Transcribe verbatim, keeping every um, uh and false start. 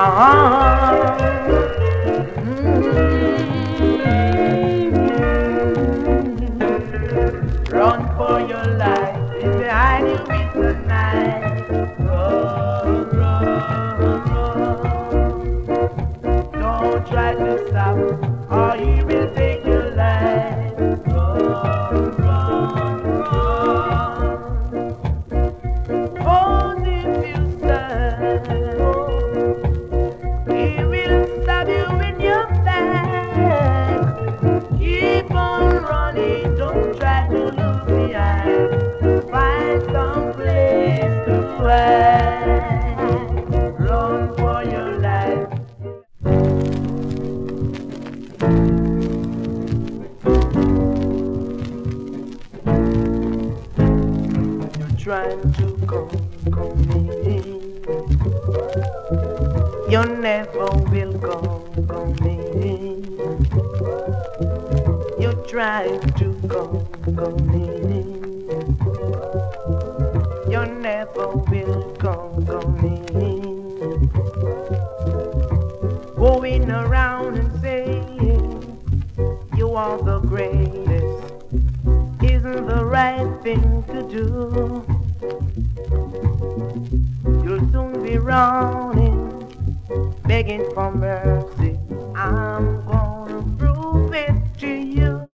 Run for your life, it's behind you with the night. Run, run, run. Don't try to stop, or he will take your life. Run, run, run. Hold if you stand, he will stab you in your back. Keep on running, don't try to lose the eye. Find some place to hide. Run for your life. You're trying to conquer me. You never will conquer me. You're trying to conquer me. You never will conquer me. Going around and saying you are the greatest isn't the right thing to do. You'll soon be running, begging for mercy. I'm going